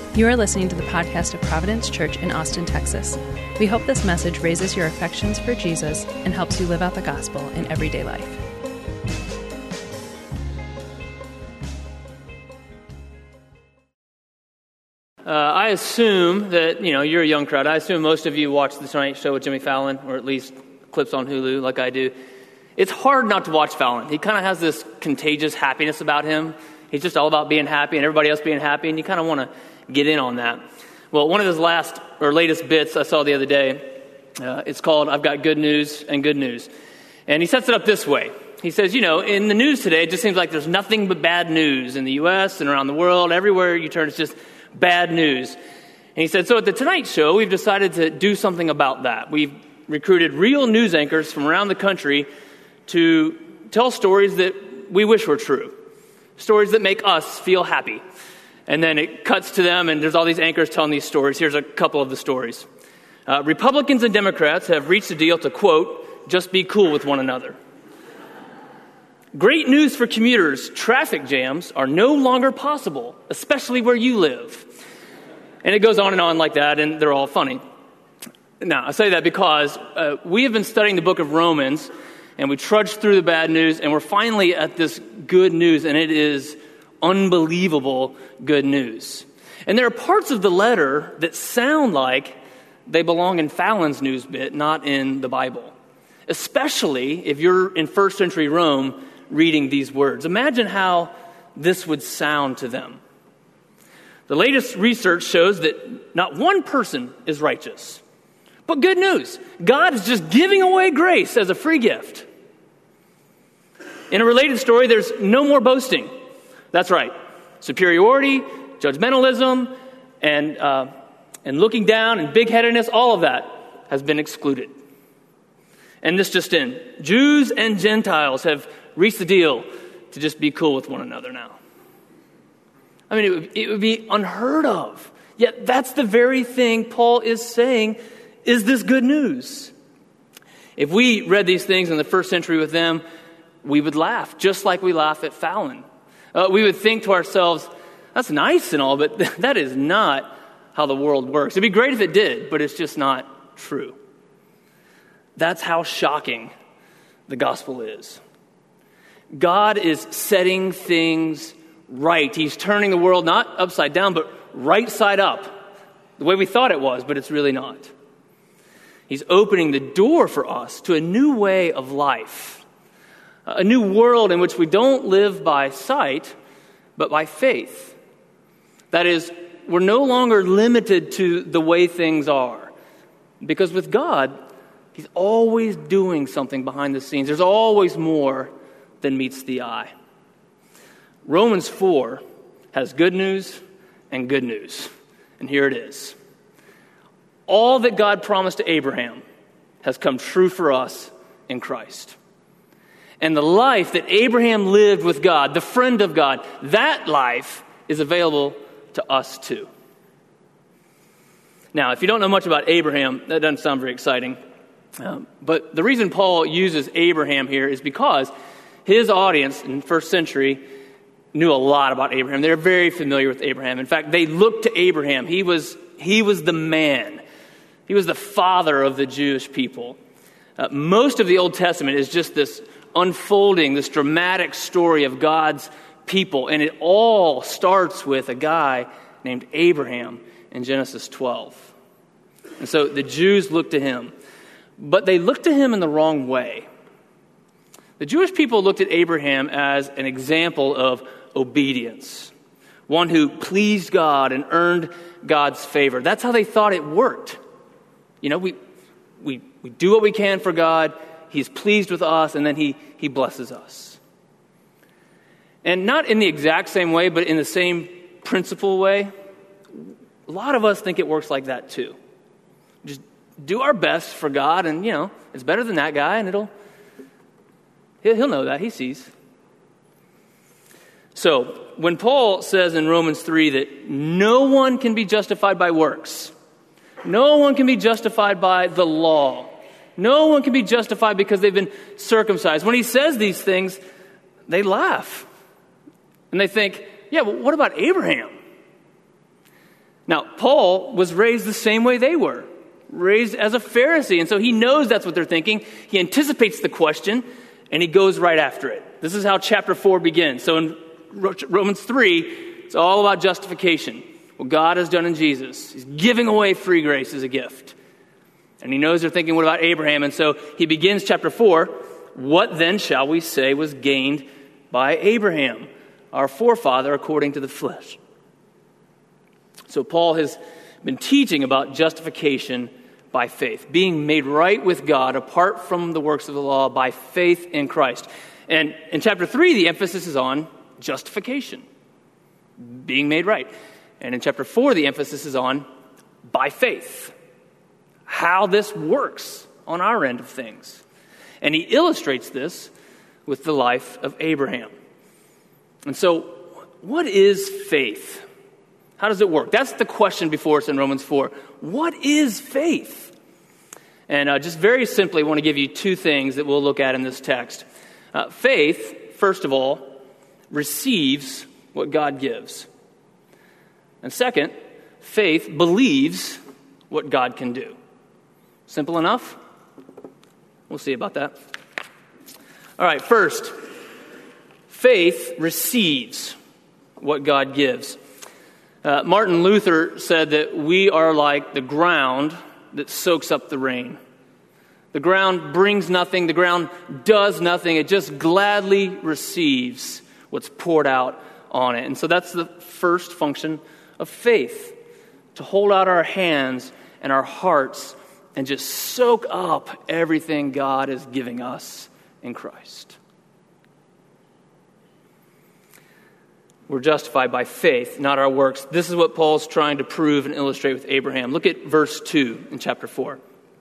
You are listening to the podcast of Providence Church in Austin, Texas. We hope this message raises your affections for Jesus and helps you live out the gospel in everyday life. I assume that, you're a young crowd. I assume most of you watch The Tonight Show with Jimmy Fallon, or at least clips on Hulu like I do. It's hard not to watch Fallon. He kind of has this contagious happiness about him. He's just all about being happy and everybody else being happy, and you kind of want to get in on that. Well, one of his latest bits I saw the other day, it's called I've Got Good News and Good News. And he sets it up this way. He says, in the news today, it just seems like there's nothing but bad news in the U.S. and around the world. Everywhere you turn, it's just bad news. And he said, so at The Tonight Show, we've decided to do something about that. We've recruited real news anchors from around the country to tell stories that we wish were true, stories that make us feel happy. And then it cuts to them, and there's all these anchors telling these stories. Here's a couple of the stories. Republicans and Democrats have reached a deal to, quote, just be cool with one another. Great news for commuters. Traffic jams are no longer possible, especially where you live. And it goes on and on like that, and they're all funny. Now, I say that because we have been studying the book of Romans, and we trudged through the bad news, and we're finally at this good news, and it is unbelievable good news. And there are parts of the letter that sound like they belong in Fallon's news bit, not in the Bible. Especially if you're in first century Rome reading these words. Imagine how this would sound to them. The latest research shows that not one person is righteous. But good news, God is just giving away grace as a free gift. In a related story, there's no more boasting. That's right. Superiority, judgmentalism, and looking down and big-headedness, all of that has been excluded. And this just in. Jews and Gentiles have reached the deal to just be cool with one another now. I mean, it would be unheard of. Yet that's the very thing Paul is saying is this good news. If we read these things in the first century with them, we would laugh, just like we laugh at Fallon. We would think to ourselves, that's nice and all, but that is not how the world works. It'd be great if it did, but it's just not true. That's how shocking the gospel is. God is setting things right. He's turning the world not upside down, but right side up, the way we thought it was, but it's really not. He's opening the door for us to a new way of life, a new world in which we don't live by sight, but by faith. That is, we're no longer limited to the way things are, because with God, He's always doing something behind the scenes. There's always more than meets the eye. Romans 4 has good news and good news. And here it is. All that God promised to Abraham has come true for us in Christ. And the life that Abraham lived with God, the friend of God, that life is available to us too. Now, if you don't know much about Abraham, that doesn't sound very exciting. But the reason Paul uses Abraham here is because his audience in the first century knew a lot about Abraham. They're very familiar with Abraham. In fact, they looked to Abraham. He was the man. He was the father of the Jewish people. Most of the Old Testament is just this unfolding, this dramatic story of God's people. And it all starts with a guy named Abraham in Genesis 12. And so the Jews looked to him. But they looked to him in the wrong way. The Jewish people looked at Abraham as an example of obedience, one who pleased God and earned God's favor. That's how they thought it worked. We do what we can for God, He's pleased with us, and then He blesses us. And not in the exact same way, but in the same principle way, a lot of us think it works like that too. Just do our best for God, and, it's better than that guy, and he'll know that. He sees. So, when Paul says in Romans 3 that no one can be justified by works, no one can be justified by the law, no one can be justified because they've been circumcised. When he says these things, they laugh. And they think, yeah, but what about Abraham? Now, Paul was raised the same way they were, raised as a Pharisee, and so he knows that's what they're thinking. He anticipates the question, and he goes right after it. This is how chapter 4 begins. So in Romans 3, it's all about justification, what God has done in Jesus. He's giving away free grace as a gift. And he knows they're thinking, what about Abraham? And so he begins chapter 4, what then shall we say was gained by Abraham, our forefather according to the flesh? So Paul has been teaching about justification by faith, being made right with God apart from the works of the law by faith in Christ. And in chapter 3, the emphasis is on justification, being made right. And in chapter 4, the emphasis is on by faith, how this works on our end of things. And he illustrates this with the life of Abraham. And so, what is faith? How does it work? That's the question before us in Romans 4. What is faith? And just very simply, I want to give you two things that we'll look at in this text. Faith, first of all, receives what God gives. And second, faith believes what God can do. Simple enough? We'll see about that. All right, first, faith receives what God gives. Martin Luther said that we are like the ground that soaks up the rain. The ground brings nothing. The ground does nothing. It just gladly receives what's poured out on it. And so that's the first function of faith, to hold out our hands and our hearts and just soak up everything God is giving us in Christ. We're justified by faith, not our works. This is what Paul's trying to prove and illustrate with Abraham. Look at verse 2 in chapter 4.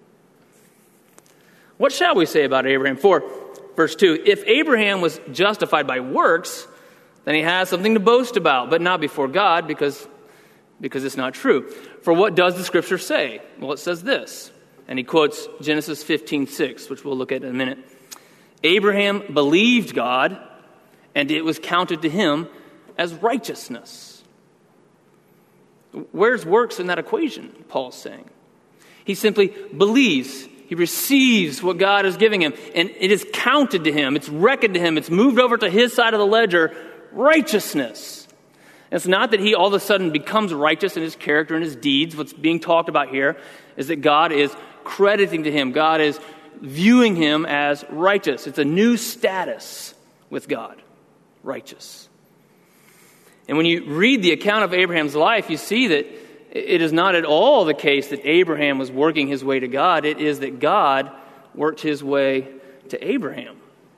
What shall we say about Abraham? For, verse 2, if Abraham was justified by works, then he has something to boast about, but not before God, because it's not true. For what does the Scripture say? Well, it says this, and he quotes Genesis 15:6, which we'll look at in a minute. Abraham believed God, and it was counted to him as righteousness. Where's works in that equation, Paul's saying? He simply believes. He receives what God is giving him, and it is counted to him. It's reckoned to him. It's moved over to his side of the ledger, righteousness. It's not that he all of a sudden becomes righteous in his character and his deeds. What's being talked about here is that God is crediting to him. God is viewing him as righteous. It's a new status with God, righteous. And when you read the account of Abraham's life, you see that it is not at all the case that Abraham was working his way to God. It is that God worked his way to Abraham.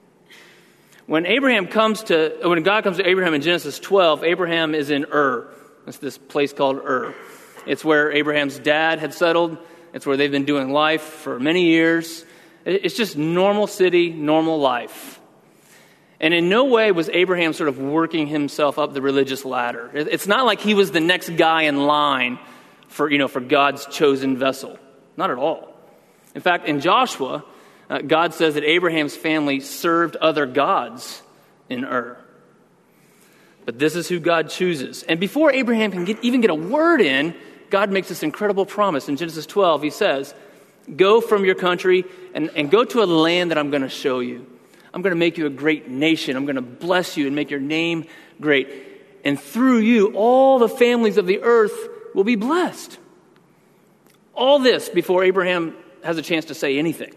When God comes to Abraham in Genesis 12, Abraham is in Ur. It's this place called Ur. It's where Abraham's dad had settled. It's where they've been doing life for many years. It's just normal city, normal life. And in no way was Abraham sort of working himself up the religious ladder. It's not like he was the next guy in line for God's chosen vessel. Not at all. In fact, in Joshua, God says that Abraham's family served other gods in Ur. But this is who God chooses. And before Abraham can even get a word in, God makes this incredible promise. In Genesis 12, he says, go from your country and go to a land that I'm going to show you. I'm going to make you a great nation. I'm going to bless you and make your name great. And through you, all the families of the earth will be blessed. All this before Abraham has a chance to say anything.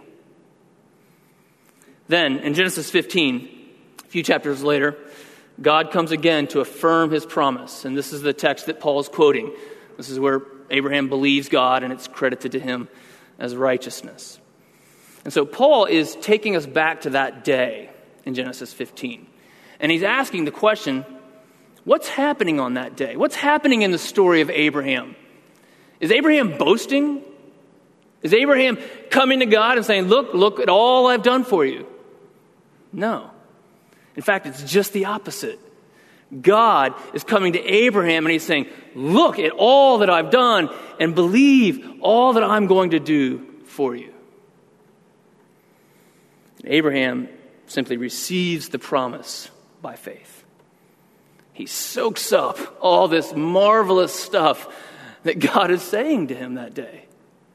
Then, in Genesis 15, a few chapters later, God comes again to affirm his promise. And this is the text that Paul is quoting. This is where Abraham believes God, and it's credited to him as righteousness. And so Paul is taking us back to that day in Genesis 15. And he's asking the question, what's happening on that day? What's happening in the story of Abraham? Is Abraham boasting? Is Abraham coming to God and saying, look at all I've done for you? No. In fact, it's just the opposite. God is coming to Abraham and he's saying, look at all that I've done and believe all that I'm going to do for you. Abraham simply receives the promise by faith. He soaks up all this marvelous stuff that God is saying to him that day.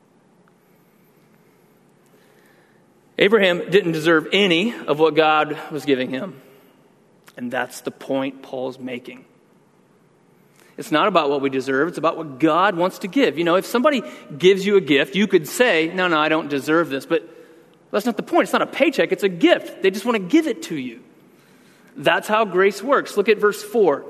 Abraham didn't deserve any of what God was giving him. And that's the point Paul's making. It's not about what we deserve. It's about what God wants to give. You know, if somebody gives you a gift, you could say, no, I don't deserve this. But that's not the point. It's not a paycheck. It's a gift. They just want to give it to you. That's how grace works. Look at verse 4.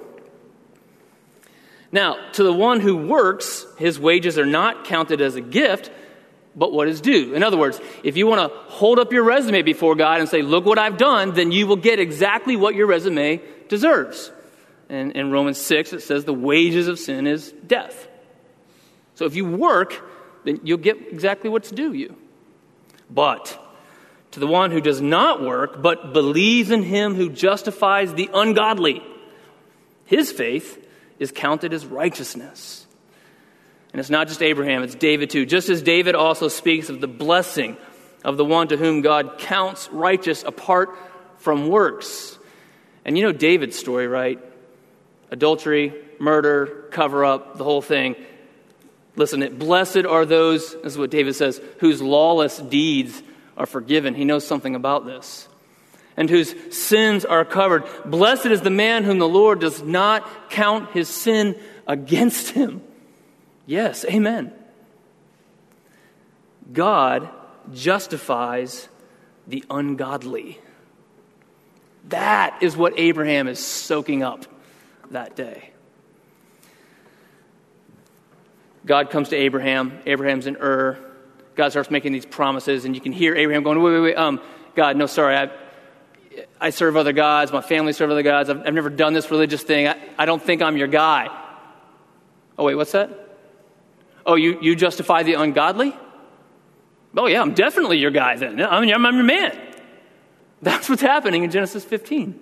Now, to the one who works, his wages are not counted as a gift, but what is due. In other words, if you want to hold up your resume before God and say, look what I've done, then you will get exactly what your resume deserves. And in Romans 6, it says the wages of sin is death. So if you work, then you'll get exactly what's due you. But to the one who does not work, but believes in him who justifies the ungodly, his faith is counted as righteousness. And it's not just Abraham, it's David too. Just as David also speaks of the blessing of the one to whom God counts righteous apart from works. And you know David's story, right? Adultery, murder, cover up, the whole thing. Listen, blessed are those, this is what David says, whose lawless deeds are forgiven. He knows something about this. And whose sins are covered. Blessed is the man whom the Lord does not count his sin against him. Yes, amen. God justifies the ungodly. That is what Abraham is soaking up that day. God comes to Abraham. Abraham's in Ur. God starts making these promises, and you can hear Abraham going, wait, God, no, sorry, I serve other gods. My family serve other gods. I've never done this religious thing. I don't think I'm your guy. Oh, wait, what's that? Oh, you justify the ungodly? Oh, yeah, I'm definitely your guy then. I'm your man. That's what's happening in Genesis 15.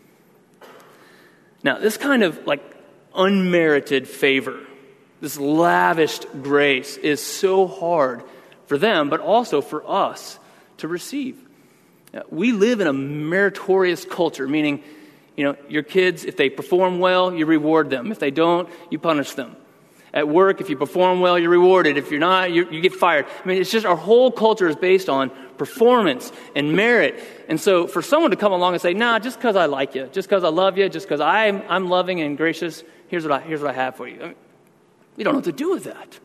Now, this kind of like unmerited favor, this lavished grace is so hard for them, but also for us to receive. We live in a meritorious culture, meaning, your kids, if they perform well, you reward them. If they don't, you punish them. At work, if you perform well, you're rewarded. If you're not, you get fired. I mean, it's just our whole culture is based on performance and merit. And so for someone to come along and say, nah, just because I like you, just because I love you, just because I'm loving and gracious, here's what I have for you. I mean, we don't know what to do with that.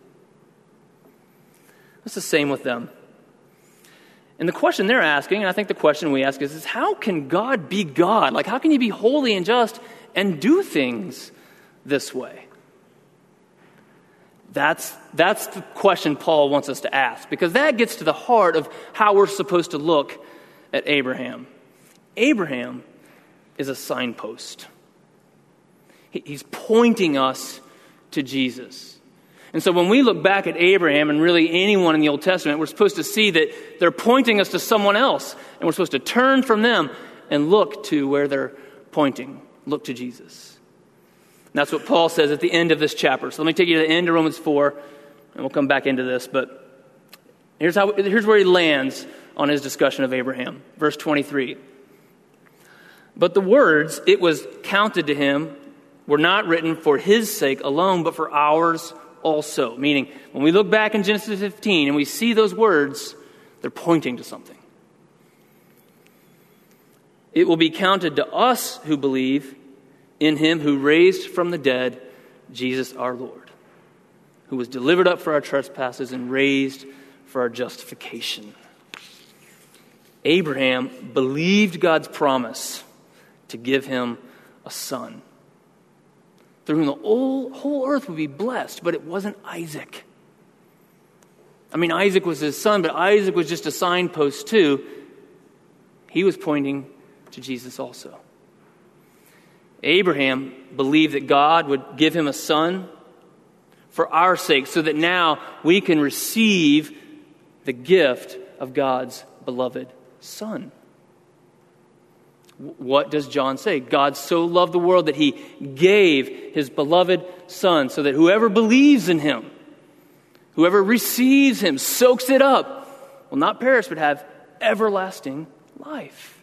It's the same with them. And the question they're asking, and I think the question we ask is how can God be God? Like, how can he be holy and just and do things this way? That's the question Paul wants us to ask, because that gets to the heart of how we're supposed to look at Abraham. Abraham is a signpost. He's pointing us to Jesus. And so when we look back at Abraham and really anyone in the Old Testament, we're supposed to see that they're pointing us to someone else. And we're supposed to turn from them and look to where they're pointing. Look to Jesus. And that's what Paul says at the end of this chapter. So let me take you to the end of Romans 4, and we'll come back into this. But here's where he lands on his discussion of Abraham. Verse 23. But the words, it was counted to him, were not written for his sake alone, but for ours also. Meaning, when we look back in Genesis 15 and we see those words, they're pointing to something. It will be counted to us who believe in him who raised from the dead Jesus our Lord, who was delivered up for our trespasses and raised for our justification. Abraham believed God's promise to give him a son, through whom the whole earth would be blessed, but it wasn't Isaac. I mean, Isaac was his son, but Isaac was just a signpost too. He was pointing to Jesus also. Abraham believed that God would give him a son for our sake, so that now we can receive the gift of God's beloved Son. What does John say? God so loved the world that he gave his beloved Son, so that whoever believes in him, whoever receives him, soaks it up, will not perish but have everlasting life.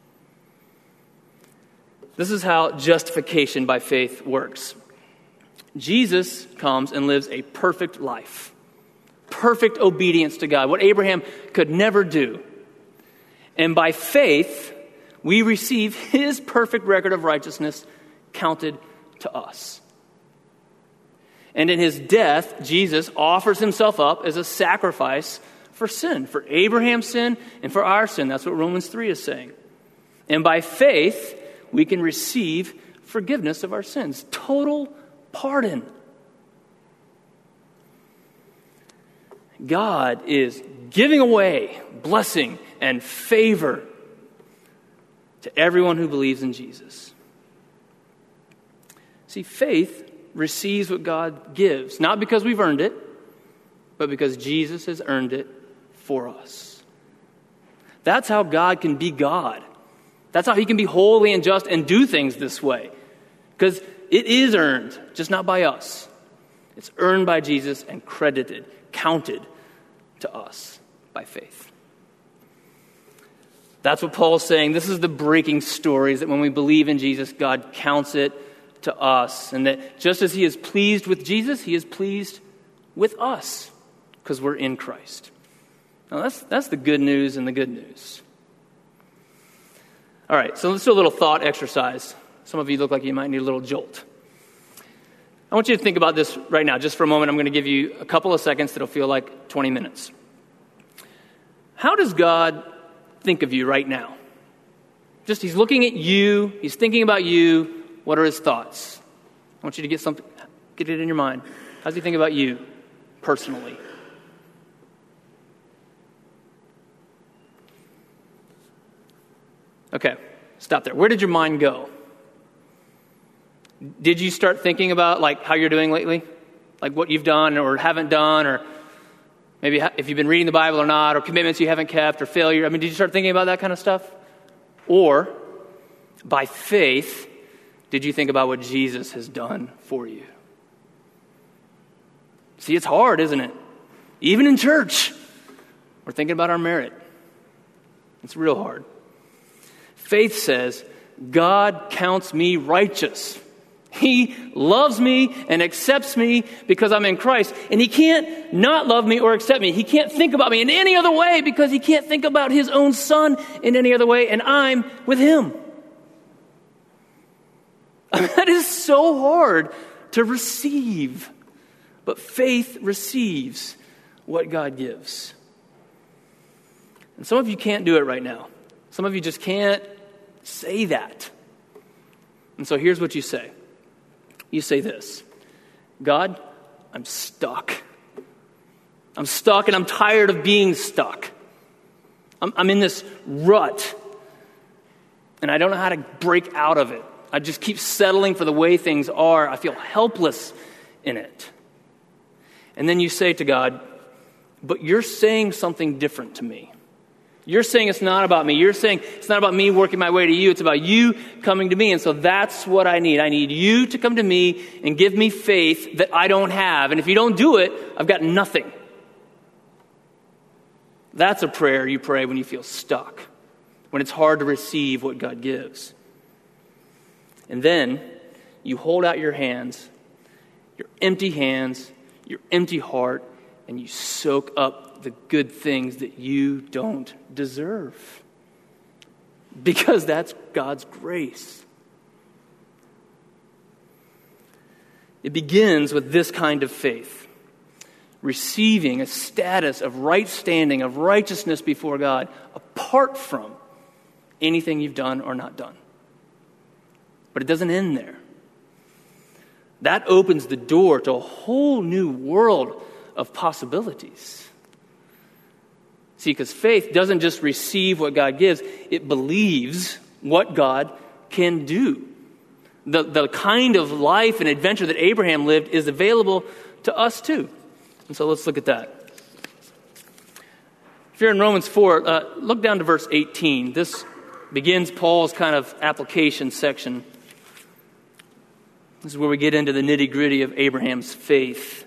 This is how justification by faith works. Jesus comes and lives a perfect life, perfect obedience to God, what Abraham could never do. And by faith, we receive his perfect record of righteousness counted to us. And in his death, Jesus offers himself up as a sacrifice for sin, for Abraham's sin and for our sin. That's what Romans 3 is saying. And by faith, we can receive forgiveness of our sins, total pardon. God is giving away blessing and favor to everyone who believes in Jesus. See, faith receives what God gives, not because we've earned it, but because Jesus has earned it for us. That's how God can be God. That's how he can be holy and just and do things this way. Because it is earned, just not by us. It's earned by Jesus and credited, counted to us by faith. That's what Paul's saying. This is the breaking story, is that when we believe in Jesus, God counts it to us. And that just as he is pleased with Jesus, he is pleased with us because we're in Christ. Now that's the good news and the good news. All right, so let's do a little thought exercise. Some of you look like you might need a little jolt. I want you to think about this right now. Just for a moment, I'm going to give you a couple of seconds that'll feel like 20 minutes. How does God think of you right now? Just he's looking at you. He's thinking about you. What are his thoughts? I want you to get it in your mind. How does he think about you personally? Okay, stop there. Where did your mind go? Did you start thinking about like how you're doing lately? Like what you've done or haven't done, or maybe if you've been reading the Bible or not, or commitments you haven't kept, or failure? I mean, did you start thinking about that kind of stuff? Or by faith, did you think about what Jesus has done for you? See, it's hard, isn't it? Even in church, we're thinking about our merit. It's real hard. Faith says, God counts me righteous. He loves me and accepts me because I'm in Christ. And he can't not love me or accept me. He can't think about me in any other way because he can't think about his own son in any other way, and I'm with him. That is so hard to receive. But faith receives what God gives. And some of you can't do it right now. Some of you just can't say that. And so here's what you say. You say this: God, I'm stuck. I'm stuck and I'm tired of being stuck. I'm in this rut and I don't know how to break out of it. I just keep settling for the way things are. I feel helpless in it. And then you say to God, but you're saying something different to me. You're saying it's not about me. You're saying it's not about me working my way to you. It's about you coming to me. And so that's what I need. I need you to come to me and give me faith that I don't have. And if you don't do it, I've got nothing. That's a prayer you pray when you feel stuck, when it's hard to receive what God gives. And then you hold out your hands, your empty heart, and you soak up the good things that you don't deserve. Because that's God's grace. It begins with this kind of faith. Receiving a status of right standing, of righteousness before God, apart from anything you've done or not done. But it doesn't end there. That opens the door to a whole new world of possibilities. See, because faith doesn't just receive what God gives, it believes what God can do. The kind of life and adventure that Abraham lived is available to us too. And so let's look at that. If you're in Romans 4, look down to verse 18. This begins Paul's kind of application section. This is where we get into the nitty-gritty of Abraham's faith.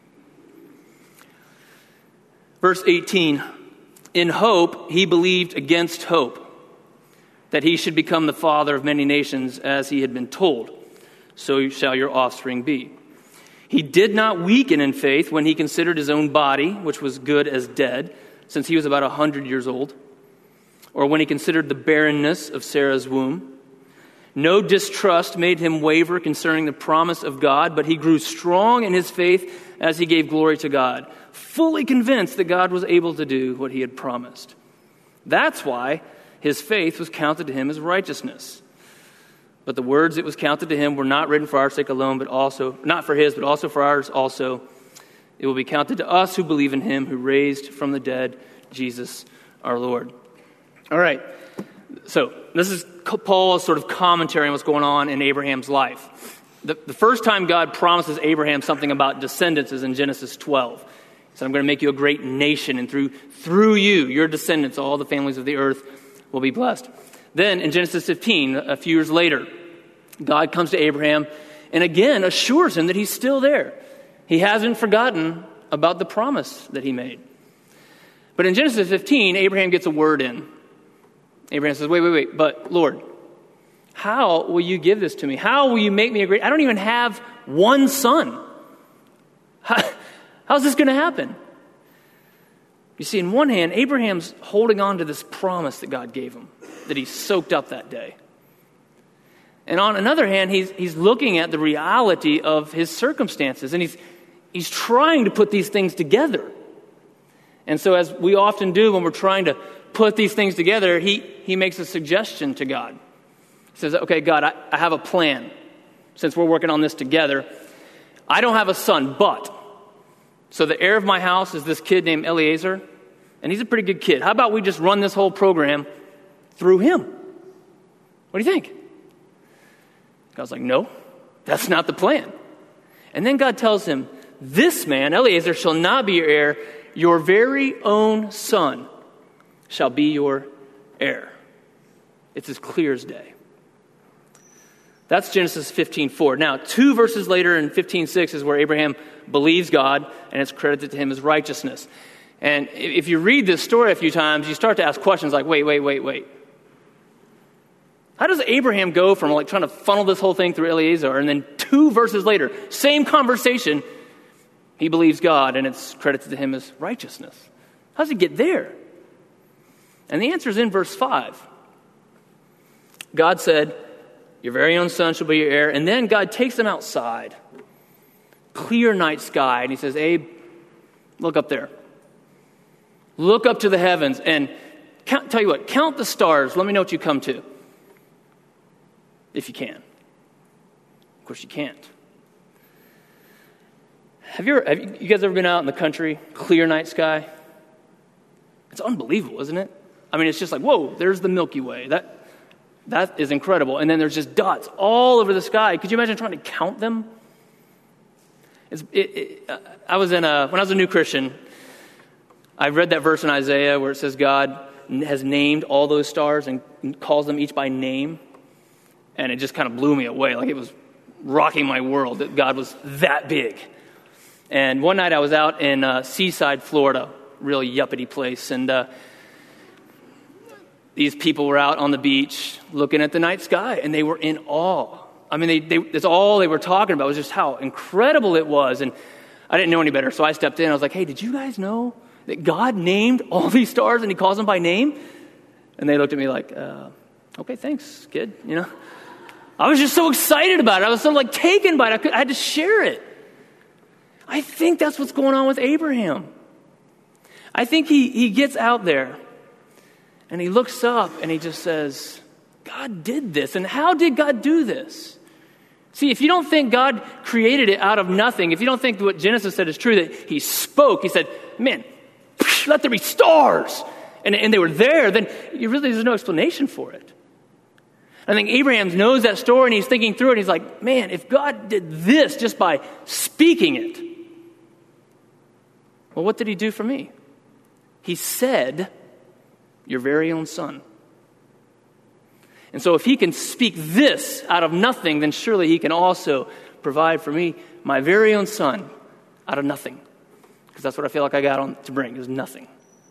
Verse 18, in hope he believed against hope, that he should become the father of many nations, as he had been told, so shall your offspring be. He did not weaken in faith when he considered his own body, which was good, as dead, since he was about 100 years old, or when he considered the barrenness of Sarah's womb. No distrust made him waver concerning the promise of God, but he grew strong in his faith as he gave glory to God, fully convinced that God was able to do what he had promised. That's why his faith was counted to him as righteousness. But the words it was counted to him were not written for our sake alone, but also, not for his, but also for ours also. It will be counted to us who believe in him who raised from the dead Jesus our Lord. All right, so this is Paul's sort of commentary on what's going on in Abraham's life. The first time God promises Abraham something about descendants is in Genesis 12. He said, I'm going to make you a great nation, and through you, your descendants, all the families of the earth will be blessed. Then in Genesis 15, a few years later, God comes to Abraham and again assures him that he's still there. He hasn't forgotten about the promise that he made. But in Genesis 15, Abraham gets a word in. Abraham says, wait, but Lord, how will you give this to me? How will you make me a great... I don't even have one son. How's this going to happen? You see, in one hand, Abraham's holding on to this promise that God gave him, that he soaked up that day. And on another hand, he's looking at the reality of his circumstances, and he's trying to put these things together. And so as we often do when we're trying to put these things together, he makes a suggestion to God. He says, okay, God, I have a plan. Since we're working on this together, I don't have a son, but... So the heir of my house is this kid named Eliezer, and he's a pretty good kid. How about we just run this whole program through him? What do you think? God's like, no, that's not the plan. And then God tells him, this man, Eliezer, shall not be your heir. Your very own son shall be your heir. It's as clear as day. That's Genesis 15:4. Now, 2 verses later in 15:6 is where Abraham believes God, and it's credited to him as righteousness. And if you read this story a few times, you start to ask questions like, wait. How does Abraham go from trying to funnel this whole thing through Eliezer, and then 2 verses later, same conversation, he believes God, and it's credited to him as righteousness? How does he get there? And the answer is in verse 5. God said, your very own son shall be your heir. And then God takes him outside. Clear night sky. And he says, Abe, look up there. Look up to the heavens and tell you what, count the stars. Let me know what you come to. If you can. Of course you can't. Have you guys ever been out in the country, clear night sky? It's unbelievable, isn't it? I mean, it's just like, whoa, there's the Milky Way. That is incredible. And then there's just dots all over the sky. Could you imagine trying to count them? When I was a new Christian, I read that verse in Isaiah where it says God has named all those stars and calls them each by name. And it just kind of blew me away. Like it was rocking my world that God was that big. And one night I was out in Seaside, Florida, real yuppity place. And these people were out on the beach looking at the night sky, and they were in awe. I mean, that's all they were talking about was just how incredible it was. And I didn't know any better, so I stepped in. I was like, hey, did you guys know that God named all these stars and he calls them by name? And they looked at me like, okay, thanks, kid. You know, I was just so excited about it. I was so taken by it. I had to share it. I think that's what's going on with Abraham. I think he gets out there and he looks up and he just says, God did this. And how did God do this? See, if you don't think God created it out of nothing, if you don't think what Genesis said is true, that he spoke, he said, man, let there be stars. And they were there, then there's no explanation for it. I think Abraham knows that story and he's thinking through it. And he's like, man, if God did this just by speaking it, well, what did he do for me? He said, your very own son. And so if he can speak this out of nothing, then surely he can also provide for me my very own son out of nothing. Because that's what I feel like I got to bring, is nothing.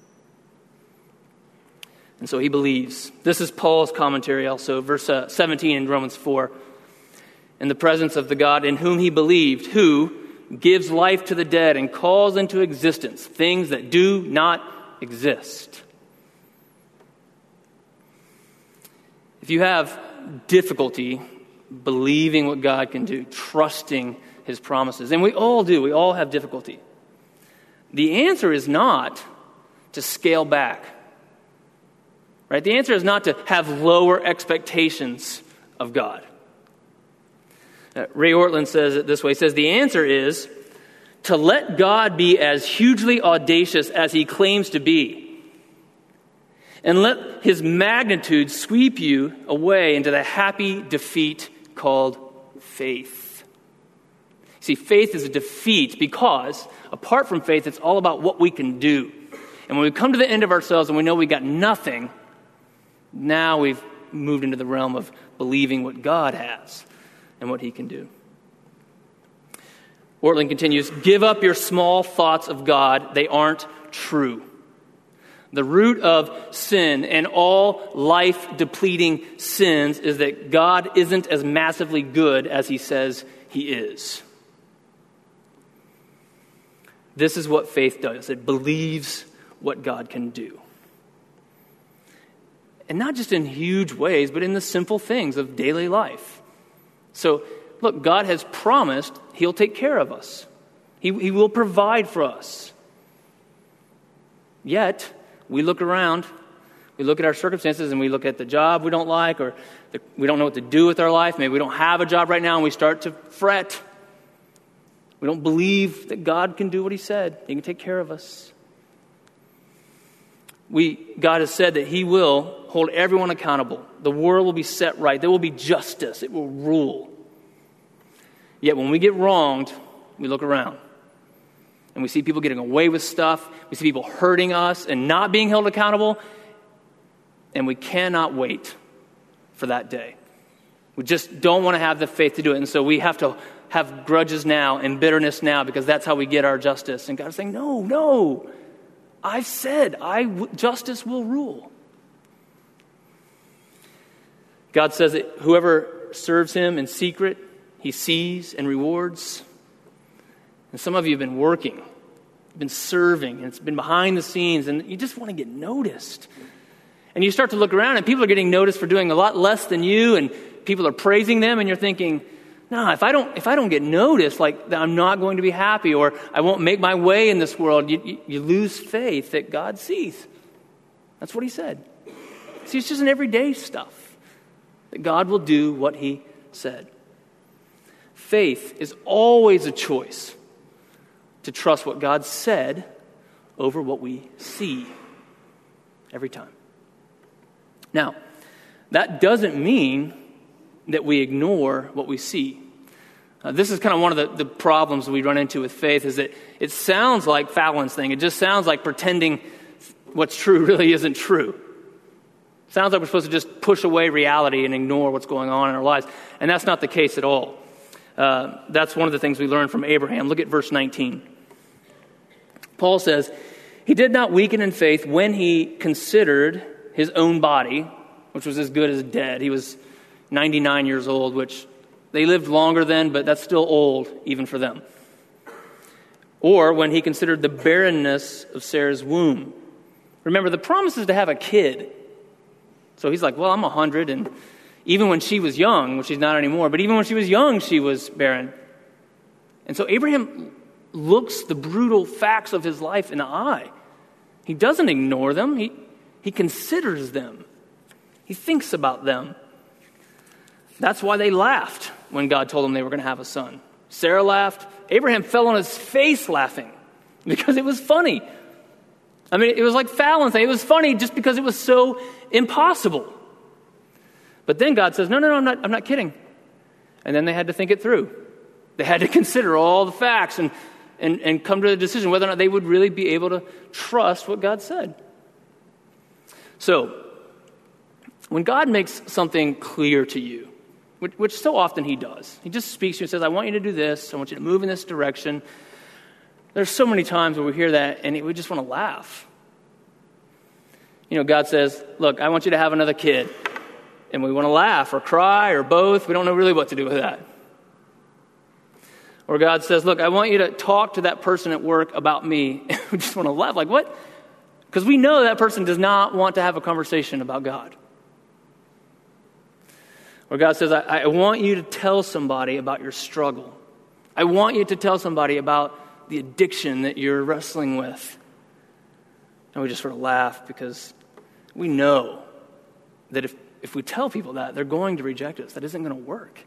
And so he believes. This is Paul's commentary also, verse 17 in Romans 4. In the presence of the God in whom he believed, who, gives life to the dead and calls into existence things that do not exist. If you have difficulty believing what God can do, trusting his promises, and we all do, we all have difficulty, the answer is not to scale back. Right? The answer is not to have lower expectations of God. Ray Ortlund says it this way. He says, the answer is to let God be as hugely audacious as he claims to be, and let his magnitude sweep you away into the happy defeat called faith. See, faith is a defeat because, apart from faith, it's all about what we can do. And when we come to the end of ourselves and we know we got nothing, now we've moved into the realm of believing what God has and what he can do. Ortlund continues, give up your small thoughts of God. They aren't true. The root of sin and all life-depleting sins is that God isn't as massively good as he says he is. This is what faith does. It believes what God can do. And not just in huge ways, but in the simple things of daily life. So, look, God has promised he'll take care of us. He will provide for us. Yet, we look around, we look at our circumstances, and we look at the job we don't like, or we don't know what to do with our life. Maybe we don't have a job right now, and we start to fret. We don't believe that God can do what he said. He can take care of us. God has said that he will hold everyone accountable. The world will be set right. There will be justice. It will rule. Yet when we get wronged, we look around. And we see people getting away with stuff. We see people hurting us and not being held accountable. And we cannot wait for that day. We just don't want to have the faith to do it. And so we have to have grudges now and bitterness now because that's how we get our justice. And God's saying, no. I've said justice will rule. God says that whoever serves him in secret, he sees and rewards. And some of you have been working, you've been serving, and it's been behind the scenes, and you just want to get noticed. And you start to look around, and people are getting noticed for doing a lot less than you, and people are praising them, and you're thinking, no, if I don't get noticed, like I'm not going to be happy, or I won't make my way in this world. You lose faith that God sees. That's what he said. See, it's just an everyday stuff that God will do what he said. Faith is always a choice to trust what God said over what we see every time. Now, that doesn't mean that we ignore what we see. This is kind of one of the problems we run into with faith is that it sounds like Fallon's thing. It just sounds like pretending what's true really isn't true. It sounds like we're supposed to just push away reality and ignore what's going on in our lives. And that's not the case at all. That's one of the things we learn from Abraham. Look at verse 19. Paul says, he did not weaken in faith when he considered his own body, which was as good as dead. He was 99 years old, which they lived longer then, but that's still old even for them. Or when he considered the barrenness of Sarah's womb. Remember, the promise is to have a kid. So he's like, well, I'm 100, and even when she was young, which she's not anymore, but even when she was young, she was barren. And so Abraham looks the brutal facts of his life in the eye. He doesn't ignore them. He considers them. He thinks about them. That's why they laughed when God told them they were going to have a son. Sarah laughed. Abraham fell on his face laughing because it was funny. I mean, it was like Fallon saying, it was funny just because it was so impossible. But then God says, no, I'm not kidding. And then they had to think it through. They had to consider all the facts and come to a decision whether or not they would really be able to trust what God said. So, when God makes something clear to you, which so often he does, he just speaks to you and says, I want you to do this, I want you to move in this direction. There's so many times where we hear that and we just want to laugh. You know, God says, look, I want you to have another kid. And we want to laugh or cry or both. We don't know really what to do with that. Or God says, look, I want you to talk to that person at work about me. We just want to laugh. Like, what? Because we know that person does not want to have a conversation about God. Or God says, I want you to tell somebody about your struggle. I want you to tell somebody about the addiction that you're wrestling with. And we just sort of laugh because we know that if we tell people that, they're going to reject us. That isn't going to work.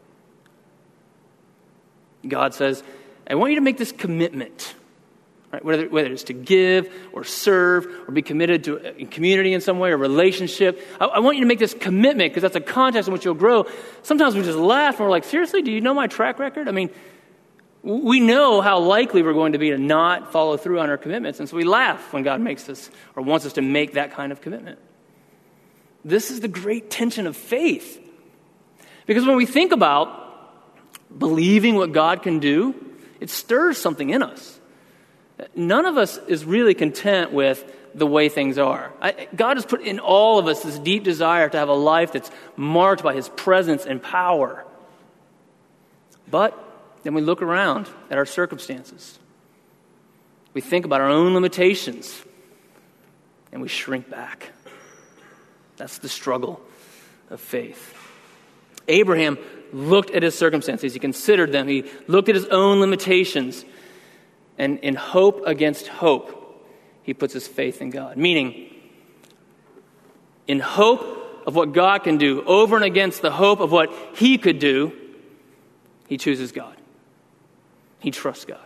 God says, I want you to make this commitment, right? Whether it's to give or serve or be committed to a community in some way or relationship. I want you to make this commitment because that's a context in which you'll grow. Sometimes we just laugh and we're like, seriously, do you know my track record? I mean, we know how likely we're going to be to not follow through on our commitments. And so we laugh when God makes us or wants us to make that kind of commitment. This is the great tension of faith. Because when we think about believing what God can do, it stirs something in us. None of us is really content with the way things are. God has put in all of us this deep desire to have a life that's marked by His presence and power. But then we look around at our circumstances. We think about our own limitations, and we shrink back. That's the struggle of faith. Abraham looked at his circumstances. He considered them. He looked at his own limitations. And in hope against hope, he puts his faith in God. Meaning, in hope of what God can do, over and against the hope of what he could do, he chooses God. He trusts God.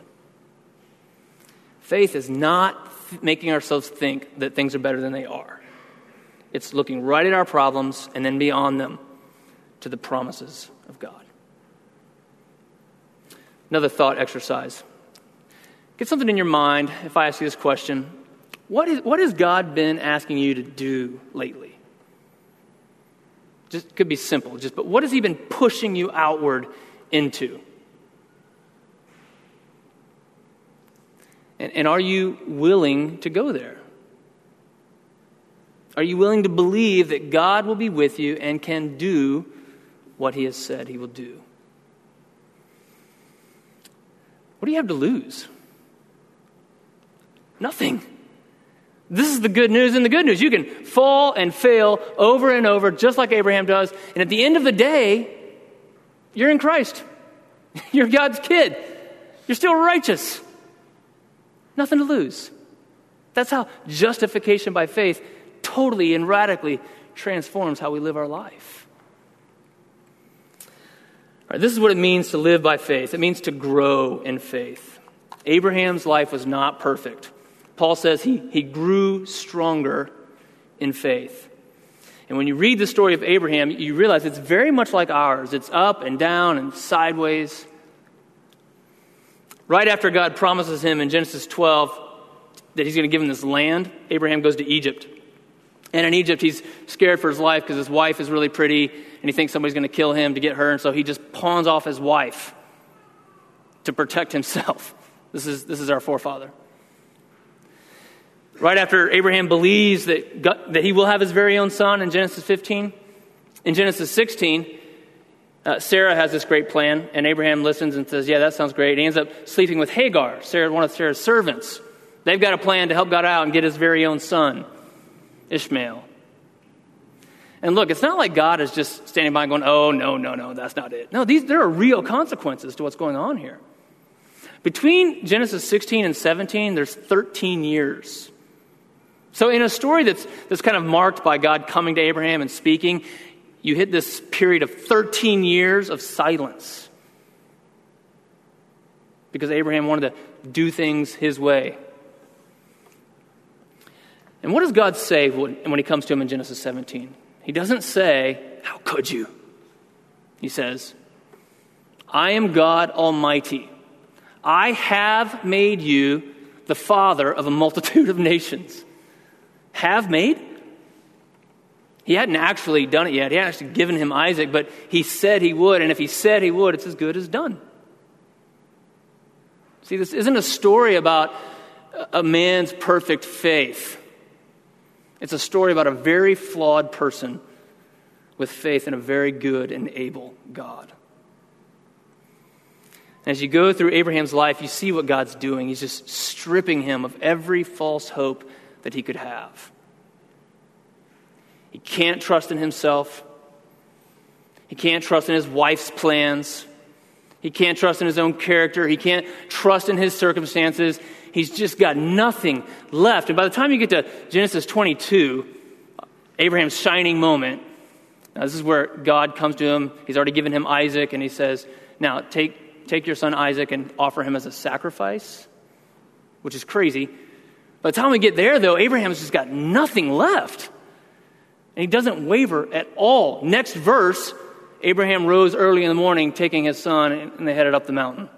Faith is not making ourselves think that things are better than they are. It's looking right at our problems and then beyond them to the promises of God. Another thought exercise. Get something in your mind if I ask you this question. What has God been asking you to do lately? Just could be simple, but what has He been pushing you outward into? And are you willing to go there? Are you willing to believe that God will be with you and can do what He has said He will do? What do you have to lose? Nothing. This is the good news and the good news. You can fall and fail over and over just like Abraham does. And at the end of the day, you're in Christ. You're God's kid. You're still righteous. Nothing to lose. That's how justification by faith totally and radically transforms how we live our life. All right, this is what it means to live by faith. It means to grow in faith. Abraham's life was not perfect. Paul says he grew stronger in faith. And when you read the story of Abraham, you realize it's very much like ours. It's up and down and sideways. Right after God promises him in Genesis 12 that He's going to give him this land, Abraham goes to Egypt. And in Egypt, he's scared for his life because his wife is really pretty, and he thinks somebody's going to kill him to get her, and so he just pawns off his wife to protect himself. This is our forefather. Right after Abraham believes that he will have his very own son in Genesis 15, in Genesis 16, Sarah has this great plan, and Abraham listens and says, yeah, that sounds great. He ends up sleeping with Hagar, one of Sarah's servants. They've got a plan to help God out and get his very own son, Ishmael. And look, it's not like God is just standing by and going, oh, no, that's not it. No, there are real consequences to what's going on here. Between Genesis 16 and 17, there's 13 years. So in a story that's kind of marked by God coming to Abraham and speaking, you hit this period of 13 years of silence because Abraham wanted to do things his way. And what does God say when He comes to him in Genesis 17? He doesn't say, how could you? He says, I am God Almighty. I have made you the father of a multitude of nations. Have made? He hadn't actually done it yet. He hadn't actually given him Isaac, but He said He would. And if He said He would, it's as good as done. See, this isn't a story about a man's perfect faith. It's a story about a very flawed person with faith in a very good and able God. And as you go through Abraham's life, you see what God's doing. He's just stripping him of every false hope that he could have. He can't trust in himself. He can't trust in his wife's plans. He can't trust in his own character. He can't trust in his circumstances. He's just got nothing left. And by the time you get to Genesis 22, Abraham's shining moment, now this is where God comes to him. He's already given him Isaac, and he says, now take your son Isaac and offer him as a sacrifice, which is crazy. By the time we get there, though, Abraham's just got nothing left. And he doesn't waver at all. Next verse, Abraham rose early in the morning, taking his son, and they headed up the mountain.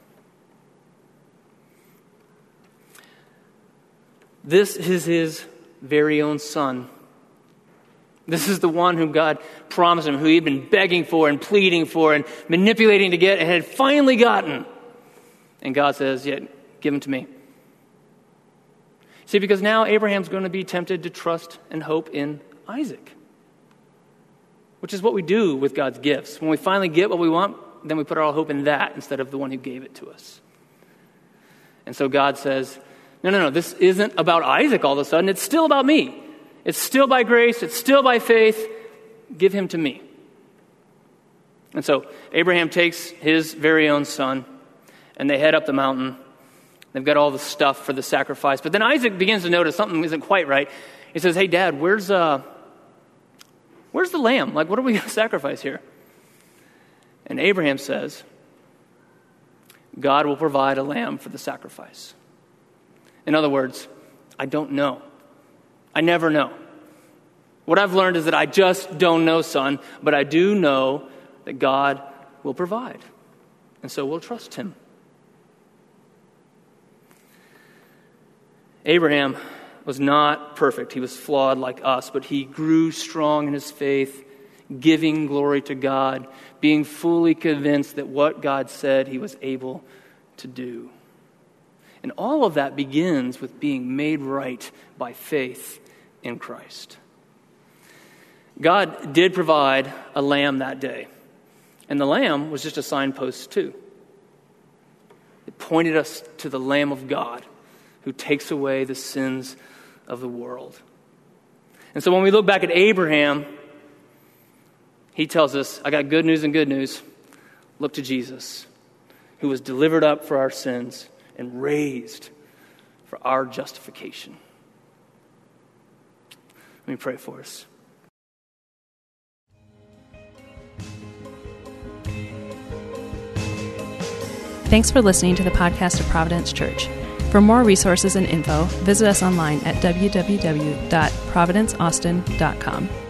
This is his very own son. This is the one whom God promised him, who he'd been begging for and pleading for and manipulating to get and had finally gotten. And God says, yeah, give him to me. See, because now Abraham's going to be tempted to trust and hope in Isaac, which is what we do with God's gifts. When we finally get what we want, then we put our hope in that instead of the one who gave it to us. And so God says, no, this isn't about Isaac all of a sudden. It's still about me. It's still by grace. It's still by faith. Give him to me. And so Abraham takes his very own son, and they head up the mountain. They've got all the stuff for the sacrifice. But then Isaac begins to notice something isn't quite right. He says, hey, Dad, where's the lamb? Like, what are we going to sacrifice here? And Abraham says, God will provide a lamb for the sacrifice. In other words, I don't know. I never know. What I've learned is that I just don't know, son, but I do know that God will provide. And so we'll trust him. Abraham was not perfect. He was flawed like us, but he grew strong in his faith, giving glory to God, being fully convinced that what God said he was able to do. And all of that begins with being made right by faith in Christ. God did provide a lamb that day, and the lamb was just a signpost too. It pointed us to the Lamb of God who takes away the sins of the world. And so when we look back at Abraham, he tells us, I got good news and good news. Look to Jesus, who was delivered up for our sins and raised for our justification. Let me pray for us. Thanks for listening to the podcast of Providence Church. For more resources and info, visit us online at www.providenceaustin.com.